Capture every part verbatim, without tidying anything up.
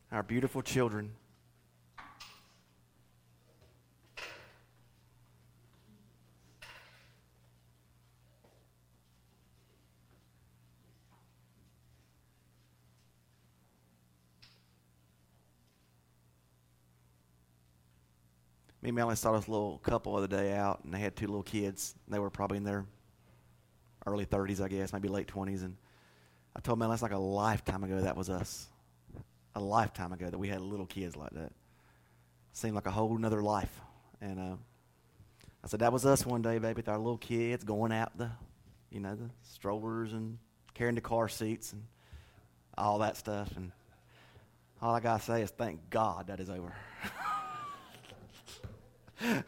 our beautiful children. Me and Melanie saw this little couple the other day out, and they had two little kids. They were probably in their early thirties, I guess, maybe late twenties. And I told Melanie, it's like a lifetime ago that was us. A lifetime ago that we had little kids like that. Seemed like a whole nother life. And uh, I said, that was us one day, baby, with our little kids going out the, you know, the strollers and carrying the car seats and all that stuff. And all I got to say is thank God that is over. We're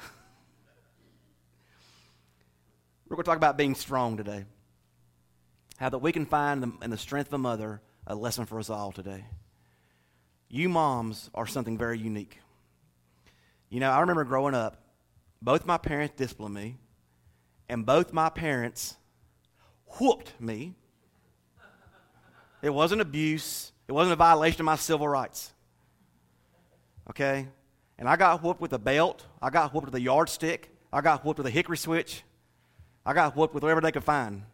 going to talk about being strong today. How that we can find in the strength of a mother a lesson for us all today. You moms are something very unique. You know, I remember growing up, both my parents disciplined me, and both my parents whooped me. It wasn't abuse. It wasn't a violation of my civil rights. Okay? And I got whooped with a belt. I got whooped with a yardstick. I got whooped with a hickory switch. I got whooped with whatever they could find.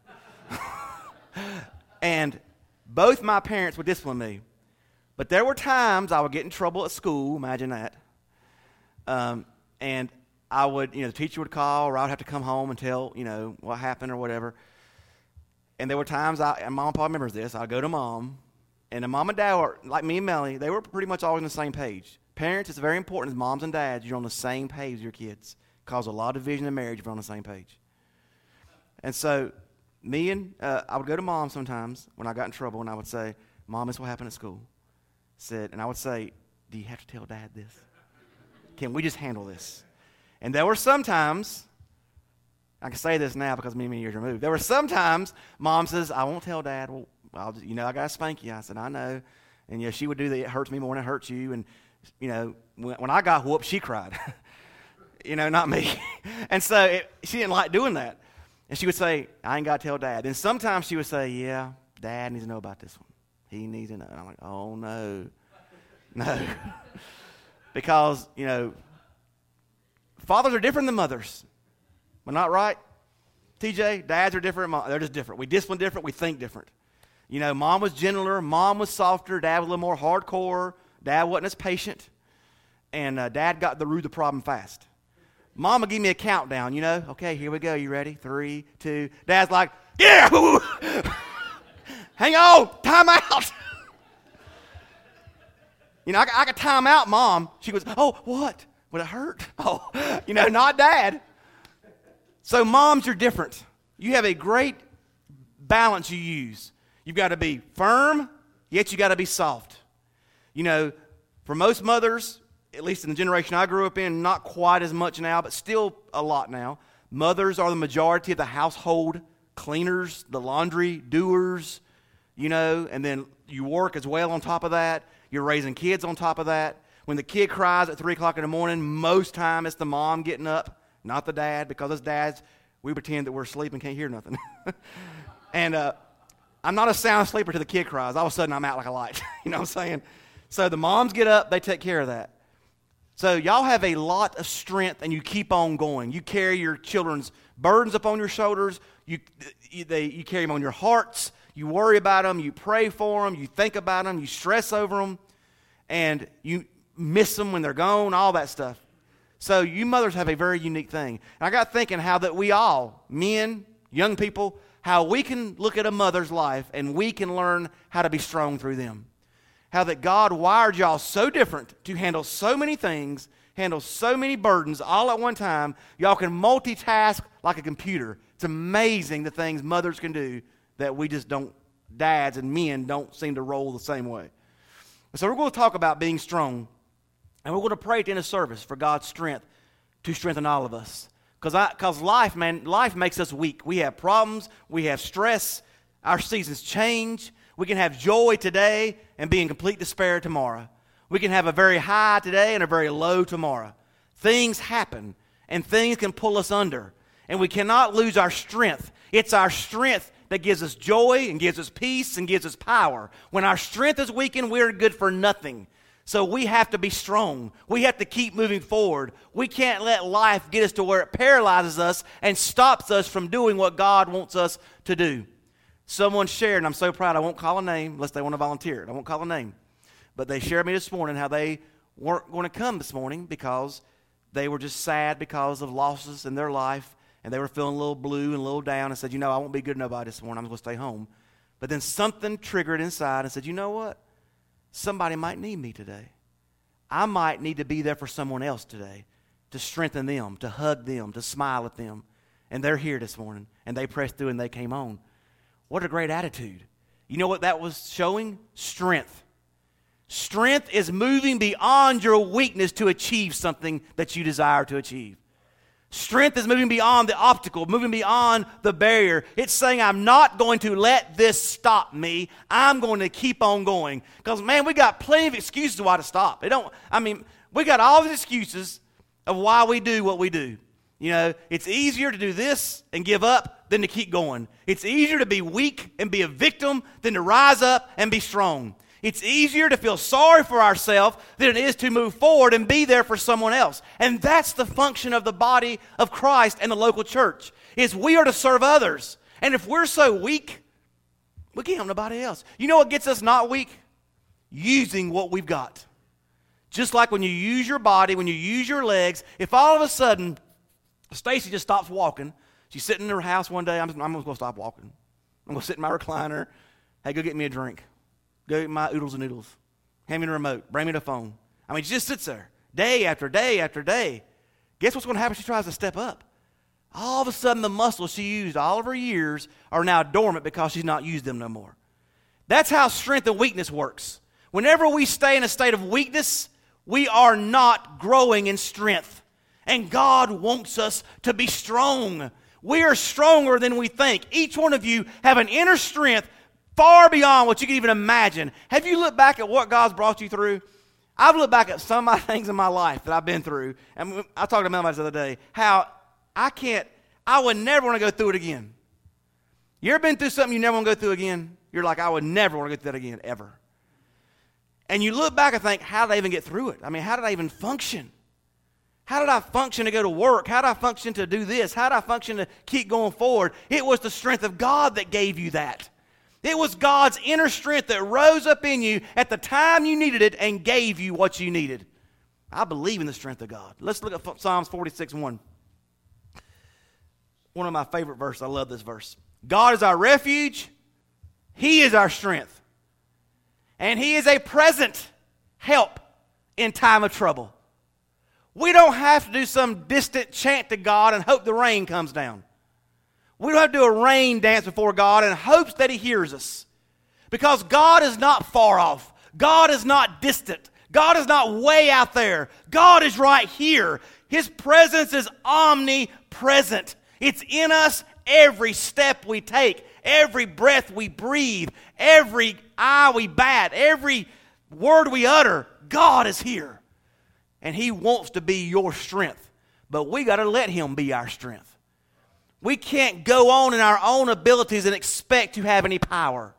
And both my parents would discipline me. But there were times I would get in trouble at school. Imagine that. Um, and I would, you know, the teacher would call, or I would have to come home and tell, you know, what happened or whatever. And there were times, I, and Mom probably remembers this, I'd go to Mom, and the Mom and Dad were, like me and Melanie, they were pretty much always on the same page. Parents, it's very important as moms and dads, you're on the same page with your kids. It causes a lot of division in marriage if you're on the same page. And so, me and, uh, I would go to Mom sometimes when I got in trouble, and I would say, Mom, this is what happened at school. Said, and I would say, do you have to tell Dad this? Can we just handle this? And there were sometimes, I can say this now because many, many years removed, there were sometimes Mom says, I won't tell Dad. Well, I'll just, you know, I got to spank you. I said, I know. And, you know, she would do that. It hurts me more than it hurts you. And, you know, when, when I got whooped, she cried. You know, not me. And so it, she didn't like doing that. And she would say, I ain't got to tell Dad. And sometimes she would say, yeah, Dad needs to know about this one. He needs to know. And I'm like, oh, no. No. Because, you know, fathers are different than mothers. Am I not right? T J, dads are different. They're just different. We discipline different. We think different. You know, Mom was gentler. Mom was softer. Dad was a little more hardcore. Dad wasn't as patient. And uh, Dad got the root of the problem fast. Mom would give me a countdown, you know. Okay, here we go. You ready? Three, two. Dad's like, yeah! Hang on. Time out. You know, I, I could time out Mom. She goes, oh, what? Would it hurt? Oh, you know, not Dad. So moms are different. You have a great balance you use. You've got to be firm, yet you got to be soft. You know, for most mothers, at least in the generation I grew up in, not quite as much now, but still a lot now, mothers are the majority of the household cleaners, the laundry doers, you know, and then you work as well on top of that. You're raising kids on top of that. When the kid cries at three o'clock in the morning, most time it's the mom getting up, not the dad, because as dads, we pretend that we're asleep and can't hear nothing. And uh, I'm not a sound sleeper till the kid cries. All of a sudden, I'm out like a light. You know what I'm saying? So the moms get up, they take care of that. So y'all have a lot of strength, and you keep on going. You carry your children's burdens upon your shoulders. You, you, they, you carry them on your hearts. You worry about them. You pray for them. You think about them. You stress over them. And you miss them when they're gone, all that stuff. So you mothers have a very unique thing. And I got thinking how that we all, men, young people, how we can look at a mother's life and we can learn how to be strong through them. How that God wired y'all so different to handle so many things, handle so many burdens all at one time. Y'all can multitask like a computer. It's amazing the things mothers can do that we just don't, dads and men don't seem to roll the same way. So we're going to talk about being strong, and we're going to pray at the end of service for God's strength to strengthen all of us. Because because life, man, life makes us weak. We have problems. We have stress. Our seasons change. We can have joy today and be in complete despair tomorrow. We can have a very high today and a very low tomorrow. Things happen, and things can pull us under. And we cannot lose our strength. It's our strength that gives us joy and gives us peace and gives us power. When our strength is weakened, we're good for nothing. So we have to be strong. We have to keep moving forward. We can't let life get us to where it paralyzes us and stops us from doing what God wants us to do. Someone shared, and I'm so proud, I won't call a name unless they want to volunteer it. I won't call a name. But they shared me this morning how they weren't going to come this morning because they were just sad because of losses in their life, and they were feeling a little blue and a little down, and said, you know, I won't be good to nobody this morning. I'm going to stay home. But then something triggered inside and said, you know what? Somebody might need me today. I might need to be there for someone else today, to strengthen them, to hug them, to smile at them. And they're here this morning, and they pressed through and they came on. What a great attitude. You know what that was showing? Strength. Strength is moving beyond your weakness to achieve something that you desire to achieve. Strength is moving beyond the obstacle, moving beyond the barrier. It's saying, I'm not going to let this stop me. I'm going to keep on going. Because, man, we got plenty of excuses why to stop. It don't, I mean, we got all these excuses of why we do what we do. You know, it's easier to do this and give up than to keep going. It's easier to be weak and be a victim than to rise up and be strong. It's easier to feel sorry for ourselves than it is to move forward and be there for someone else. And that's the function of the body of Christ and the local church, is we are to serve others. And if we're so weak, we can't help nobody else. You know what gets us not weak? Using what we've got. Just like when you use your body, when you use your legs, if all of a sudden Stacy just stops walking, she's sitting in her house one day, I'm, I'm going to stop walking. I'm going to sit in my recliner. Hey, go get me a drink. Go get my oodles and noodles. Hand me the remote. Bring me the phone. I mean, she just sits there day after day after day. Guess what's going to happen? She tries to step up. All of a sudden, the muscles she used all of her years are now dormant because she's not used them no more. That's how strength and weakness works. Whenever we stay in a state of weakness, we are not growing in strength. And God wants us to be strong. We are stronger than we think. Each one of you have an inner strength far beyond what you can even imagine. Have you looked back at what God's brought you through? I've looked back at some of my things in my life that I've been through. And I talked to Mel about this the other day. How I can't, I would never want to go through it again. You ever been through something you never want to go through again? You're like, I would never want to go through that again, ever. And you look back and think, how did I even get through it? I mean, how did I even function? How did I function to go to work? How did I function to do this? How did I function to keep going forward? It was the strength of God that gave you that. It was God's inner strength that rose up in you at the time you needed it and gave you what you needed. I believe in the strength of God. Let's look at Psalms forty-six one. One of my favorite verses. I love this verse. God is our refuge. He is our strength. And He is a present help in time of trouble. We don't have to do some distant chant to God and hope the rain comes down. We don't have to do a rain dance before God in hopes that He hears us. Because God is not far off. God is not distant. God is not way out there. God is right here. His presence is omnipresent. It's in us every step we take, every breath we breathe, every eye we bat, every word we utter. God is here. And He wants to be your strength. But we got to let Him be our strength. We can't go on in our own abilities and expect to have any power.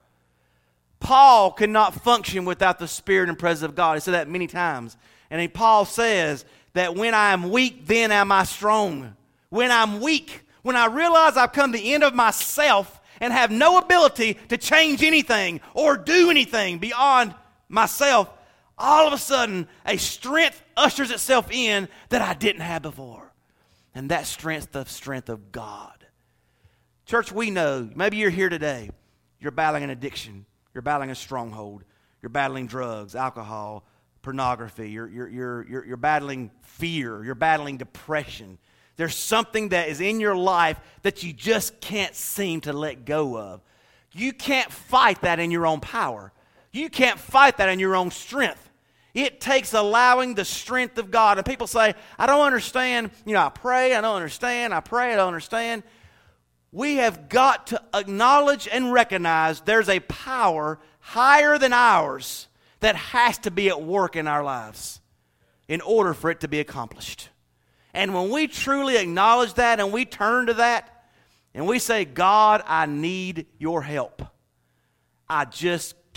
Paul could not function without the Spirit and presence of God. He said that many times. And then Paul says that when I am weak, then am I strong. When I'm weak, when I realize I've come to the end of myself and have no ability to change anything or do anything beyond myself, all of a sudden a strength ushers itself in that I didn't have before. And that strength, the strength of God. Church, we know, maybe you're here today. You're battling an addiction. You're battling a stronghold. You're battling drugs, alcohol, pornography. You're, you're, you're, you're, you're battling fear. You're battling depression. There's something that is in your life that you just can't seem to let go of. You can't fight that in your own power. You can't fight that in your own strength. It takes allowing the strength of God. And people say, I don't understand. You know, I pray, I don't understand. I pray, I don't understand. We have got to acknowledge and recognize there's a power higher than ours that has to be at work in our lives in order for it to be accomplished. And when we truly acknowledge that and we turn to that and we say, God, I need your help. I just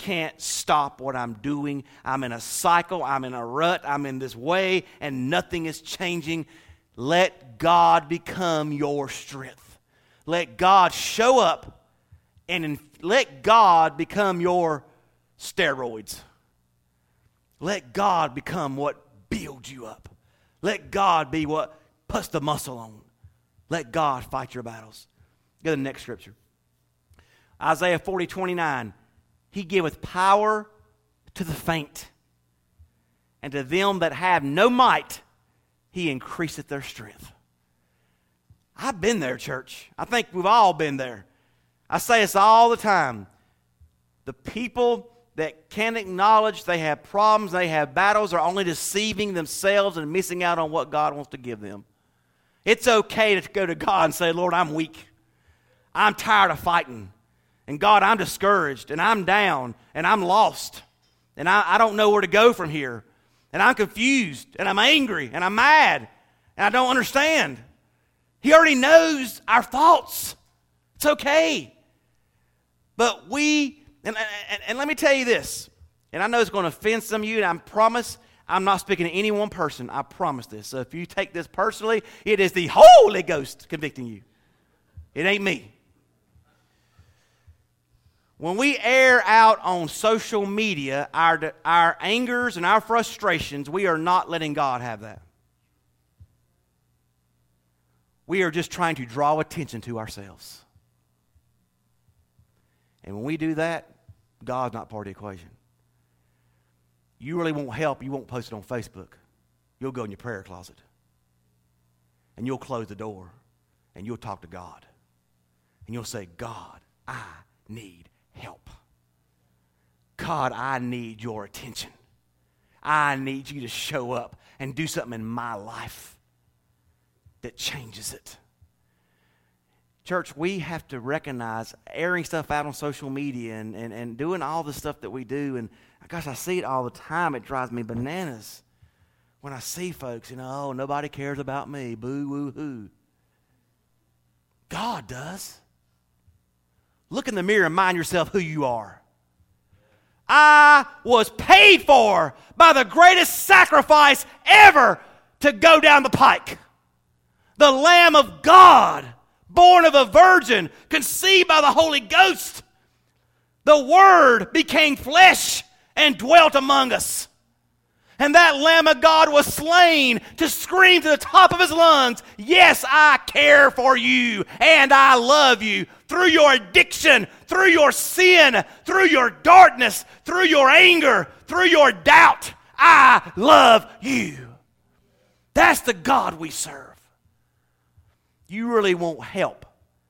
can't stop what I'm doing. I'm in a cycle. I'm in a rut. I'm in this way, and nothing is changing. Let God become your strength. Let God show up, and in, let God become your steroids. Let God become what builds you up. Let God be what puts the muscle on. Let God fight your battles. Go to the next scripture. Isaiah forty, twenty-nine. He giveth power to the faint, and to them that have no might, he increaseth their strength. I've been there, church. I think we've all been there. I say this all the time. The people that can't acknowledge they have problems, they have battles, are only deceiving themselves and missing out on what God wants to give them. It's okay to go to God and say, Lord, I'm weak. I'm tired of fighting. And God, I'm discouraged, and I'm down, and I'm lost, and I, I don't know where to go from here, and I'm confused, and I'm angry, and I'm mad, and I don't understand. He already knows our thoughts. It's okay. But we, and, and, and let me tell you this, and I know it's going to offend some of you, and I promise I'm not speaking to any one person. I promise this. So if you take this personally, it is the Holy Ghost convicting you. It ain't me. When we air out on social media our, our angers and our frustrations, we are not letting God have that. We are just trying to draw attention to ourselves. And when we do that, God's not part of the equation. You really won't help, you won't post it on Facebook. You'll go in your prayer closet. And you'll close the door. And you'll talk to God. And you'll say, God, I need help. God, I need your attention. I need you to show up and do something in my life that changes it. Church, we have to recognize airing stuff out on social media and, and, and doing all the stuff that we do. And gosh, I see it all the time. It drives me bananas when I see folks, you know, oh, nobody cares about me. Boo, woo, hoo. God does. Look in the mirror and mind yourself who you are. I was paid for by the greatest sacrifice ever to go down the pike. The Lamb of God, born of a virgin, conceived by the Holy Ghost. The Word became flesh and dwelt among us. And that Lamb of God was slain to scream to the top of his lungs, yes, I care for you and I love you. Through your addiction, through your sin, through your darkness, through your anger, through your doubt, I love you. That's the God we serve. You really want help,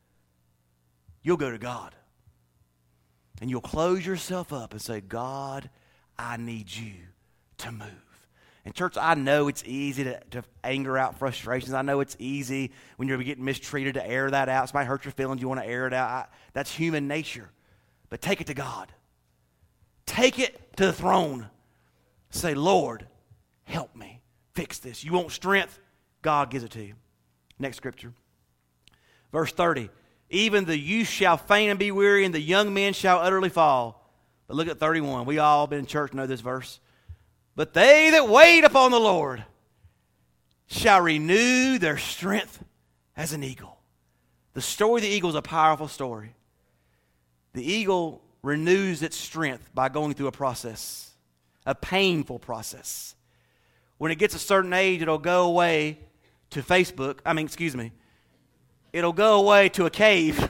you'll go to God. And you'll close yourself up and say, God, I need you to move. And church, I know it's easy to, to anger out frustrations. I know it's easy when you're getting mistreated to air that out. Somebody hurt your feelings, you want to air it out. I, that's human nature. But take it to God. Take it to the throne. Say, Lord, help me fix this. You want strength? God gives it to you. Next scripture. Verse thirty. Even the youth shall faint and be weary, and the young men shall utterly fall. But look at thirty-one. We all been in church know this verse. But they that wait upon the Lord shall renew their strength as an eagle. The story of the eagle is a powerful story. The eagle renews its strength by going through a process, a painful process. When it gets a certain age, it'll go away to Facebook. I mean, excuse me. It'll go away to a cave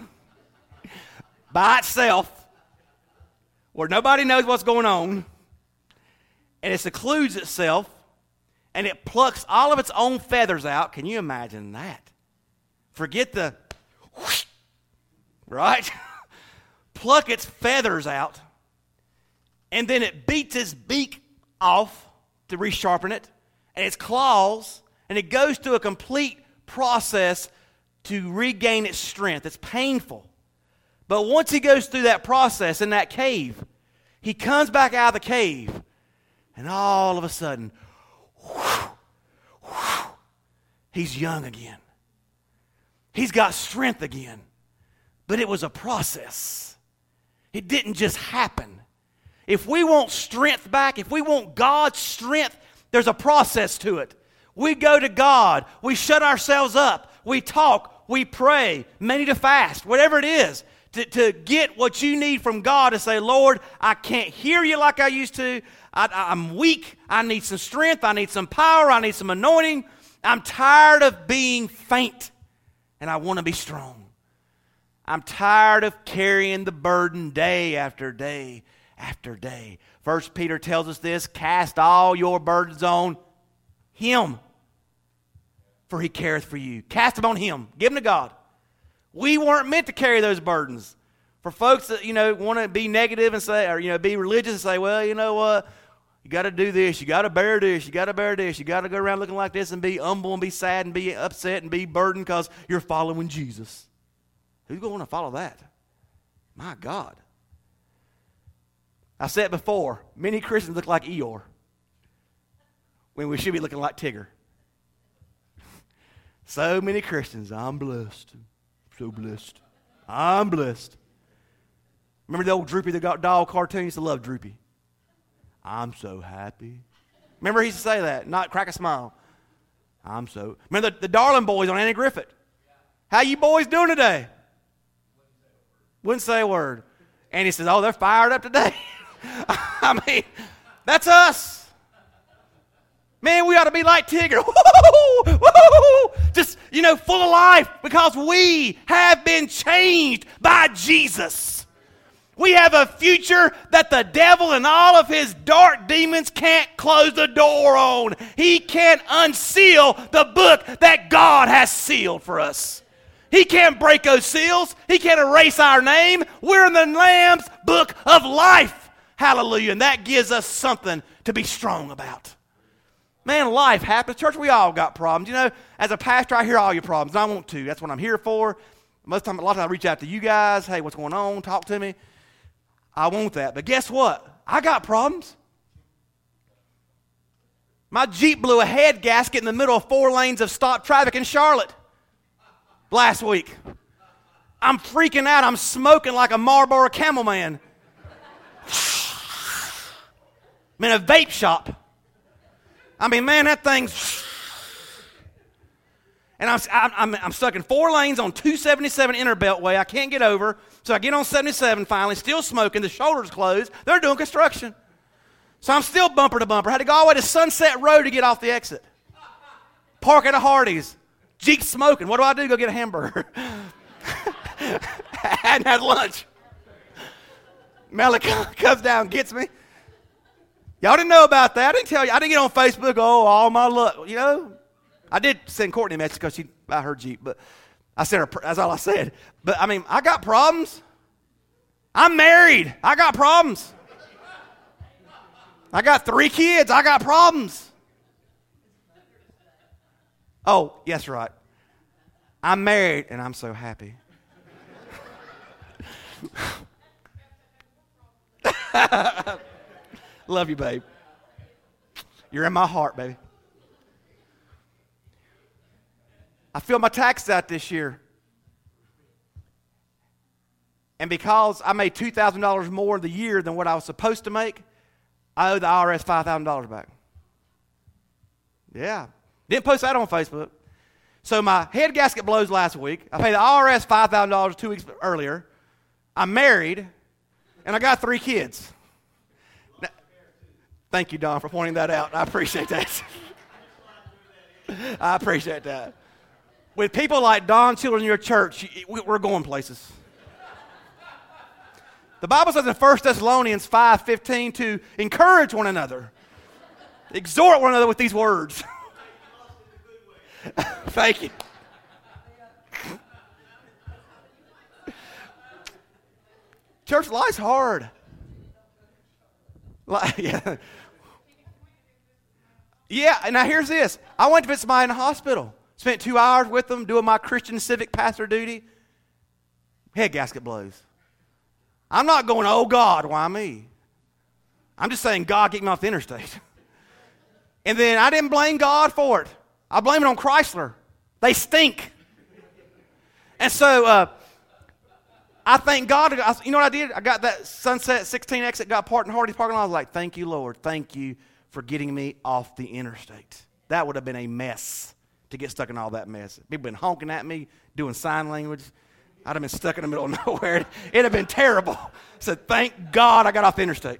by itself where nobody knows what's going on. And it secludes itself, and it plucks all of its own feathers out. Can you imagine that? Forget the whoosh, right? Pluck its feathers out, and then it beats its beak off to resharpen it, and its claws, and it goes through a complete process to regain its strength. It's painful. But once he goes through that process in that cave, he comes back out of the cave, and all of a sudden, whoosh, whoosh, he's young again. He's got strength again. But it was a process. It didn't just happen. If we want strength back, if we want God's strength, there's a process to it. We go to God. We shut ourselves up. We talk. We pray. Many to fast. Whatever it is. To, to get what you need from God to say, Lord, I can't hear you like I used to. I, I'm weak. I need some strength. I need some power. I need some anointing. I'm tired of being faint, and I want to be strong. I'm tired of carrying the burden day after day after day. First Peter tells us this, cast all your burdens on Him, for He careth for you. Cast them on Him. Give them to God. We weren't meant to carry those burdens. For folks that, you know, want to be negative and say, or, you know, be religious and say, well, you know what, you got to do this, you got to bear this, you got to bear this, you got to go around looking like this and be humble and be sad and be upset and be burdened because you're following Jesus. Who's going to want to follow that? My God. I said before, many Christians look like Eeyore when we should be looking like Tigger. So many Christians, I'm blessed, so blessed, I'm blessed. Remember the old Droopy the doll cartoon? I used to love Droopy. I'm so happy. Remember he used to say that, not crack a smile. I'm so. Remember the, the Darling Boys on Andy Griffith? How you boys doing today? Wouldn't say a word. And he says, oh, they're fired up today. I mean, that's us. Man, we ought to be like Tigger. Woo-hoo, woo-hoo, just, you know, full of life because we have been changed by Jesus. We have a future that the devil and all of his dark demons can't close the door on. He can't unseal the book that God has sealed for us. He can't break those seals. He can't erase our name. We're in the Lamb's book of life. Hallelujah. And that gives us something to be strong about. Man, life happens. Church, we all got problems. You know, as a pastor, I hear all your problems. And I want to. That's what I'm here for. Most of the time, a lot of times I reach out to you guys. Hey, what's going on? Talk to me. I want that. But guess what? I got problems. My Jeep blew a head gasket in the middle of four lanes of stopped traffic in Charlotte last week. I'm freaking out. I'm smoking like a Marlboro Camel Man. I'm in a vape shop. I mean, man, that thing's... And I'm, I'm, I'm stuck in four lanes on two seventy-seven Interbeltway. I can't get over. So I get on seventy-seven finally, still smoking. The shoulder's closed. They're doing construction. So I'm still bumper to bumper. I had to go all the way to Sunset Road to get off the exit. Park at a Hardee's. Jeep smoking. What do I do? Go get a hamburger. I hadn't had lunch. Melly comes down and gets me. Y'all didn't know about that. I didn't tell you. I didn't get on Facebook, oh, all my luck. You know, I did send Courtney a message because she about her Jeep, but I said her, that's all I said. But, I mean, I got problems. I'm married. I got problems. I got three kids. I got problems. Oh, yes, right. I'm married, and I'm so happy. Love you, babe. You're in my heart, baby. I filled my taxes out this year. And because I made two thousand dollars more the year than what I was supposed to make, I owe the I R S five thousand dollars back. Yeah. Didn't post that on Facebook. So my head gasket blows last week. I paid the I R S five thousand dollars two weeks earlier. I'm married, and I got three kids. Now, thank you, Don, for pointing that out. I appreciate that. I appreciate that. With people like Don children in your church, we're going places. The Bible says in First Thessalonians five fifteen to encourage one another. Exhort one another with these words. Thank you. Church life's hard. Yeah. Yeah, and now here's this. I went to visit somebody in the hospital. Spent two hours with them doing my Christian civic pastor duty. Head gasket blows. I'm not going, oh God, why me? I'm just saying, God, get me off the interstate. And then I didn't blame God for it. I blame it on Chrysler. They stink. And so uh, I thank God. I, you know what I did? I got that Sunset sixteen exit, got parked in Hardee's parking lot. I was like, thank you, Lord. Thank you for getting me off the interstate. That would have been a mess to get stuck in all that mess. People been honking at me, doing sign language. I'd have been stuck in the middle of nowhere. It'd have been terrible. I said, thank God I got off the interstate.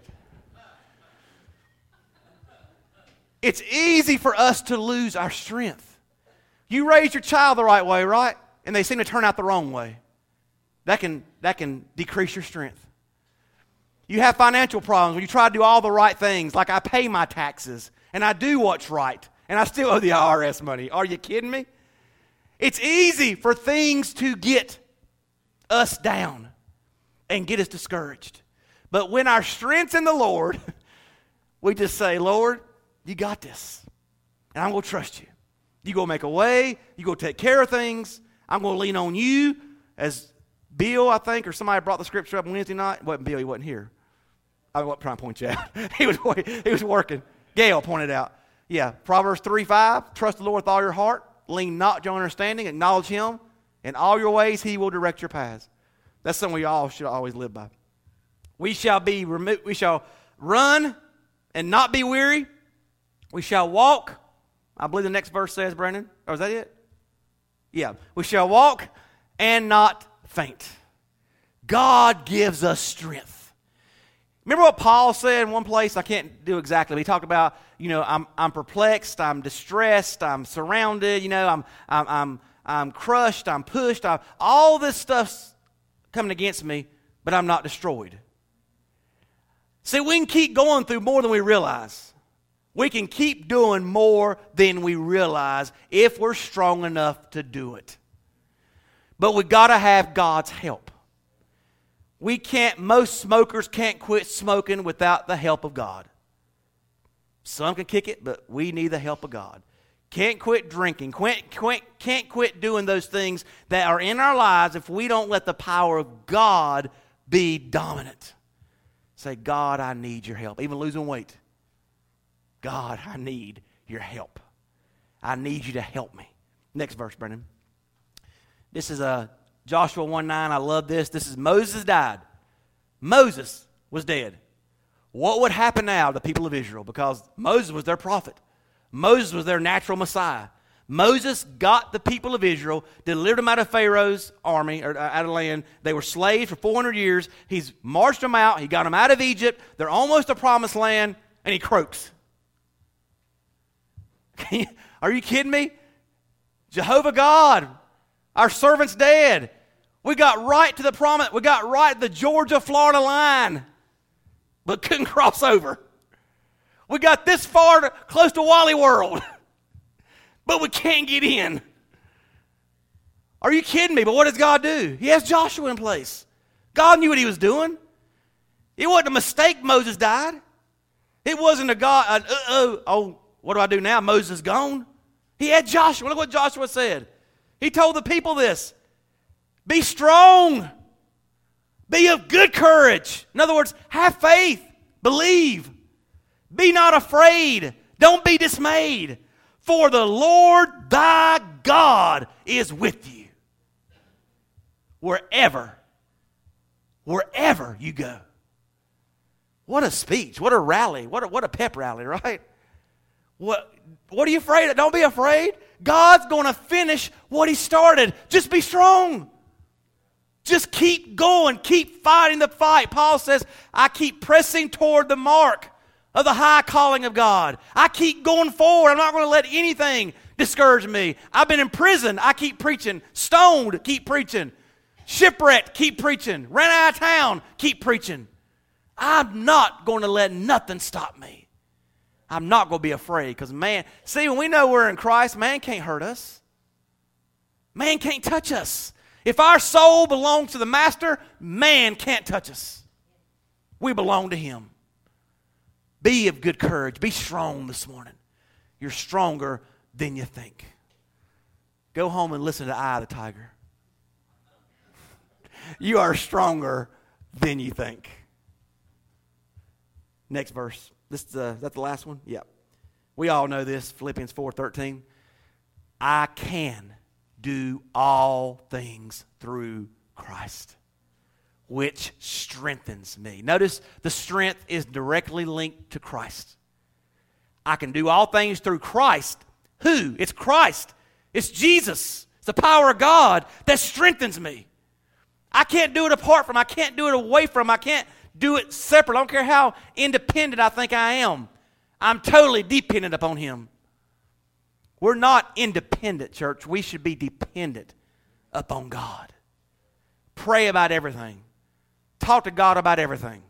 It's easy for us to lose our strength. You raise your child the right way, right? And they seem to turn out the wrong way. That can, that can decrease your strength. You have financial problems when you try to do all the right things, like I pay my taxes, and I do what's right, and I still owe the I R S money. Are you kidding me? It's easy for things to get us down and get us discouraged. But when our strength's in the Lord, we just say, Lord, you got this, and I'm going to trust you. You're going to make a way. You're going to take care of things. I'm going to lean on you. As Bill, I think, or somebody brought the scripture up on Wednesday night. It wasn't Bill. He wasn't here. I wasn't trying to point you out. he, was, he was working. Gail pointed out. Yeah, Proverbs three five, trust the Lord with all your heart. Lean not to your understanding. Acknowledge him. In all your ways, he will direct your paths. That's something we all should always live by. We shall be remo- we shall run and not be weary. We shall walk. I believe the next verse says, Brandon. Oh, is that it? Yeah. We shall walk and not faint. God gives us strength. Remember what Paul said in one place? I can't do exactly. He talked about, you know, I'm I'm perplexed, I'm distressed, I'm surrounded, you know, I'm I'm I'm I'm crushed, I'm pushed, I'm, all this stuff's coming against me, but I'm not destroyed. See, we can keep going through more than we realize. We can keep doing more than we realize if we're strong enough to do it. But we got to have God's help. We can't, most smokers can't quit smoking without the help of God. Some can kick it, but we need the help of God. Can't quit drinking. Quit, quit, can't quit doing those things that are in our lives if we don't let the power of God be dominant. Say, God, I need your help. Even losing weight. God, I need your help. I need you to help me. Next verse, Brendan. This is a Joshua one nine. I love this. This is Moses died. Moses was dead. What would happen now to the people of Israel? Because Moses was their prophet. Moses was their natural Messiah. Moses got the people of Israel, delivered them out of Pharaoh's army, or out of land. They were slaves for four hundred years. He's marched them out. He got them out of Egypt. They're almost a promised land, and he croaks. Are you kidding me? Jehovah God, our servant's dead. We got right to the promise. We got right to the Georgia-Florida line, but couldn't cross over. We got this far to, close to Wally World, but we can't get in. Are you kidding me? But what does God do? He has Joshua in place. God knew what he was doing. It wasn't a mistake Moses died. It wasn't a God, an, uh-oh, oh, what do I do now? Moses is gone. He had Joshua. Look what Joshua said. He told the people this. Be strong. Be of good courage. In other words, have faith. Believe. Be not afraid. Don't be dismayed. For the Lord thy God is with you. Wherever, wherever you go. What a speech. What a rally. What a, what a pep rally, right? What, what are you afraid of? Don't be afraid. God's going to finish what he started. Just be strong. Just keep going. Keep fighting the fight. Paul says, I keep pressing toward the mark of the high calling of God. I keep going forward. I'm not going to let anything discourage me. I've been in prison. I keep preaching. Stoned. Keep preaching. Shipwrecked. Keep preaching. Ran out of town. Keep preaching. I'm not going to let nothing stop me. I'm not going to be afraid because man, see, when we know we're in Christ, man can't hurt us. Man can't touch us. If our soul belongs to the Master, man can't touch us. We belong to him. Be of good courage. Be strong this morning. You're stronger than you think. Go home and listen to Eye of the Tiger. You are stronger than you think. Next verse. This is, uh, is that the last one? Yeah. We all know this, Philippians four thirteen. I can do all things through Christ. which strengthens me. Notice the strength is directly linked to Christ. I can do all things through Christ. Who? It's Christ. It's Jesus. It's the power of God that strengthens me. I can't do it apart from, I can't do it away from, I can't do it separate. I don't care how independent I think I am. I'm totally dependent upon Him. We're not independent, church. We should be dependent upon God. Pray about everything. Talk to God about everything.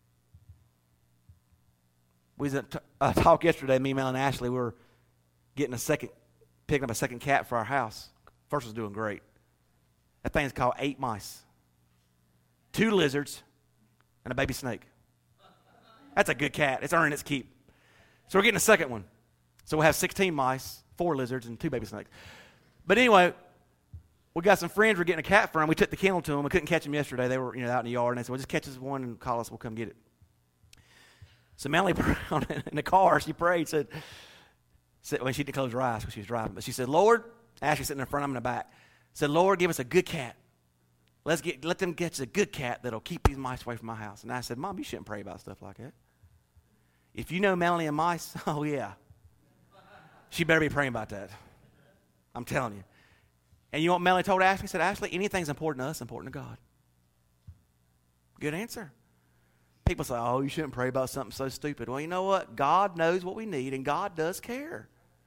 We was at a talk yesterday, me, Mel, and Ashley. We were getting a second, picking up a second cat for our house. First was doing great. That thing's called eight mice. Two lizards, and a baby snake. That's a good cat. It's earning its keep. So we're getting a second one. So we'll have sixteen mice, four lizards, and two baby snakes. But anyway, we got some friends we're getting a cat from. We took the kennel to them. We couldn't catch them yesterday. They were, you know, out in the yard, and they said, well, just catch us one and call us. We'll come get it. So Melanie, in the car, she prayed, said, said when she didn't close her eyes because she was driving, but she said, Lord, Ashley sitting in the front, I'm in the back, said, Lord, give us a good cat. Let's get, let them get us a good cat that'll keep these mice away from my house. And I said, Mom, you shouldn't pray about stuff like that. If you know Melanie and mice, oh, yeah. She better be praying about that. I'm telling you. And you know what Melanie told Ashley? She said, Ashley, anything's important to us, important to God. Good answer. People say, oh, you shouldn't pray about something so stupid. Well, you know what? God knows what we need, and God does care.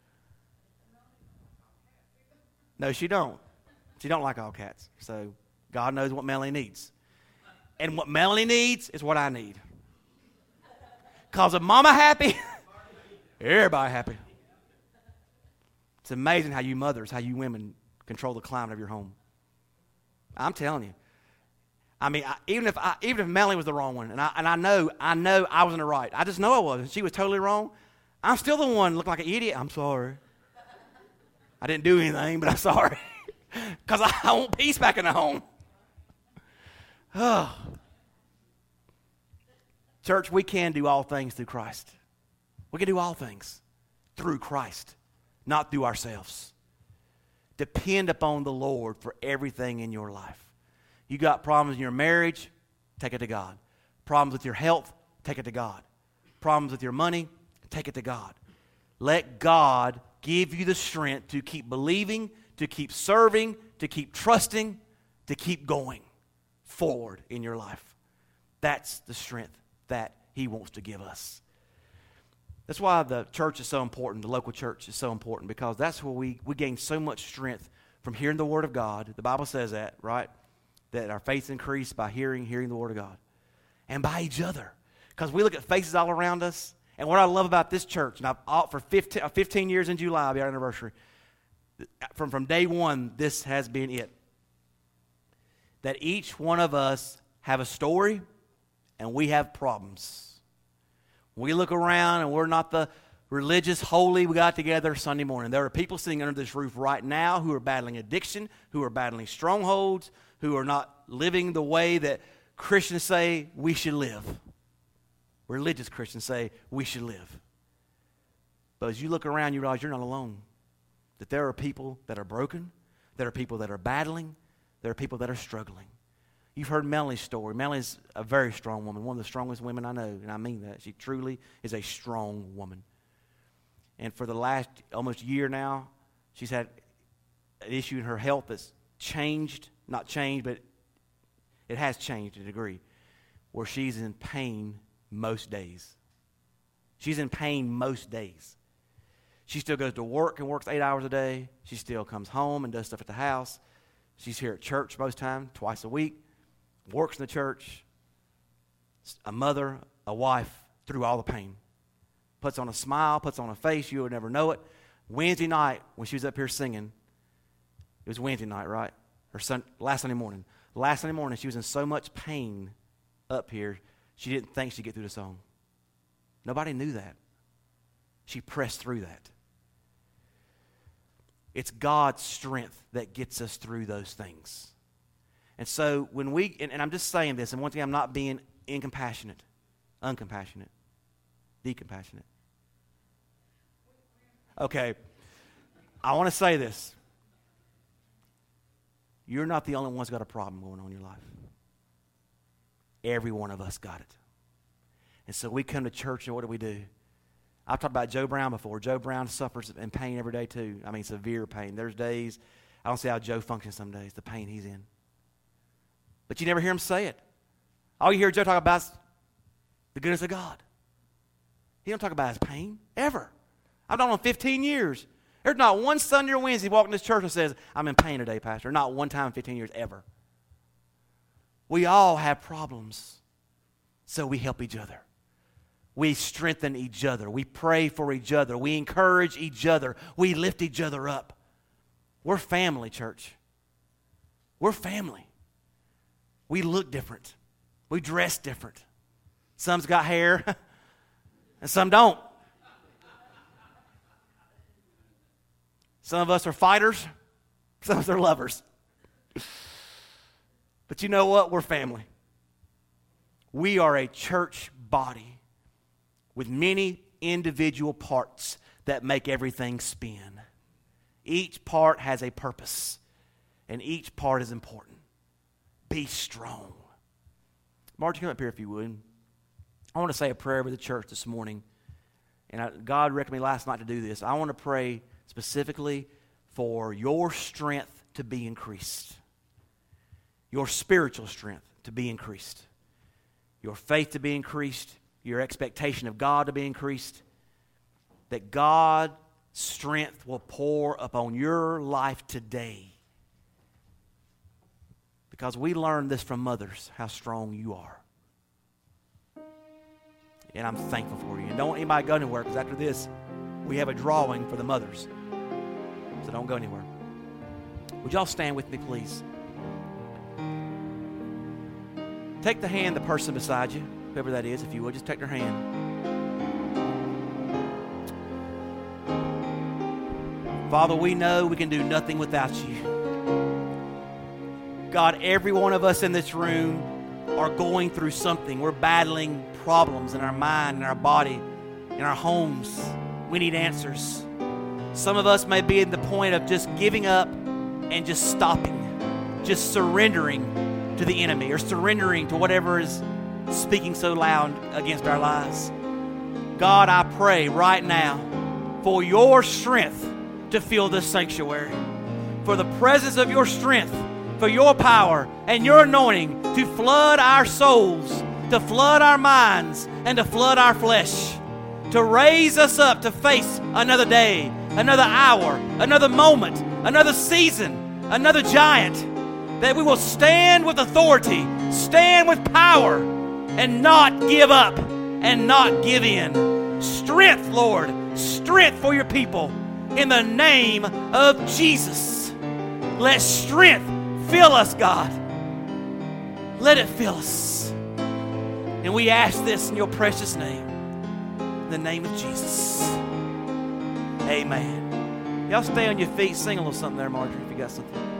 No, she don't. She don't like all cats. So God knows what Melanie needs. And what Melanie needs is what I need. Because if Mama happy, everybody happy. It's amazing how you mothers, how you women control the climate of your home. I'm telling you. I mean, I, even if I, even if Melanie was the wrong one, and I and I know I know I was in the right. I just know I was, and she was totally wrong. I'm still the one looking like an idiot. I'm sorry. I didn't do anything, but I'm sorry. Because I, I want peace back in the home. Oh. Church, we can do all things through Christ. We can do all things through Christ, not through ourselves. Depend upon the Lord for everything in your life. You got problems in your marriage, take it to God. Problems with your health, take it to God. Problems with your money, take it to God. Let God give you the strength to keep believing, to keep serving, to keep trusting, to keep going forward in your life. That's the strength that He wants to give us. That's why the church is so important, the local church is so important, because that's where we, we gain so much strength from hearing the Word of God. The Bible says that, right? That our faith increased by hearing, hearing the Word of God. And by each other. Because we look at faces all around us. And what I love about this church, and I've, for fifteen, fifteen years in July, will be our anniversary. From, from day one, this has been it. That each one of us have a story, and we have problems. We look around, and we're not the religious holy we got together Sunday morning. There are people sitting under this roof right now who are battling addiction, who are battling strongholds, who are not living the way that Christians say we should live. Religious Christians say we should live. But as you look around, you realize you're not alone. That there are people that are broken. There are people that are battling. There are people that are struggling. You've heard Melanie's story. Melanie's a very strong woman, one of the strongest women I know, and I mean that. She truly is a strong woman. And for the last almost year now, she's had an issue in her health that's changed, not changed, but it has changed to a degree, where she's in pain most days. She's in pain most days. She still goes to work and works eight hours a day. She still comes home and does stuff at the house. She's here at church most time, twice a week, works in the church, a mother, a wife, through all the pain. Puts on a smile, puts on a face, you would never know it. Wednesday night, when she was up here singing, it was Wednesday night, right? Or sun, last Sunday morning. Last Sunday morning, she was in so much pain up here, she didn't think she'd get through the song. Nobody knew that. She pressed through that. It's God's strength that gets us through those things. And so when we, and, and I'm just saying this, and once again, I'm not being incompassionate, uncompassionate, decompassionate. Okay, I want to say this. You're not the only one who's got a problem going on in your life. Every one of us got it. And so we come to church, and what do we do? I've talked about Joe Brown before. Joe Brown suffers in pain every day too. I mean, severe pain. There's days, I don't see how Joe functions some days, the pain he's in. But you never hear him say it. All you hear Joe talk about is the goodness of God. He don't talk about his pain, ever. I've known him fifteen years. There's not one Sunday or Wednesday he walked in this church and says, I'm in pain today, Pastor. Not one time in fifteen years, ever. We all have problems, so we help each other. We strengthen each other. We pray for each other. We encourage each other. We lift each other up. We're family, church. We're family. We look different. We dress different. Some's got hair, and some don't. Some of us are fighters. Some of us are lovers. But you know what? We're family. We are a church body with many individual parts that make everything spin. Each part has a purpose, and each part is important. Be strong. Margie, come up here if you would. I want to say a prayer over the church this morning. And I, God directed me last night to do this. I want to pray specifically for your strength to be increased. Your spiritual strength to be increased. Your faith to be increased. Your expectation of God to be increased. That God's strength will pour upon your life today. Because we learned this from mothers, how strong you are. And I'm thankful for you. And don't want anybody to go anywhere, because after this, we have a drawing for the mothers. So don't go anywhere. Would y'all stand with me, please? Take the hand of the person beside you, whoever that is, if you would. Just take their hand. Father, we know we can do nothing without you. God, every one of us in this room are going through something. We're battling problems in our mind, in our body, in our homes. We need answers. Some of us may be at the point of just giving up and just stopping, just surrendering to the enemy or surrendering to whatever is speaking so loud against our lives. God, I pray right now for your strength to fill this sanctuary, for the presence of your strength, for your power and your anointing to flood our souls, to flood our minds, and to flood our flesh, to raise us up to face another day, another hour, another moment, another season, another giant, that we will stand with authority, stand with power, and not give up and not give in. Strength, Lord, strength for your people in the name of Jesus. Let strength fill us, God. Let it fill us. And we ask this in your precious name, in the name of Jesus. Amen. Y'all stay on your feet. Sing a little something there, Marjorie, if you got something.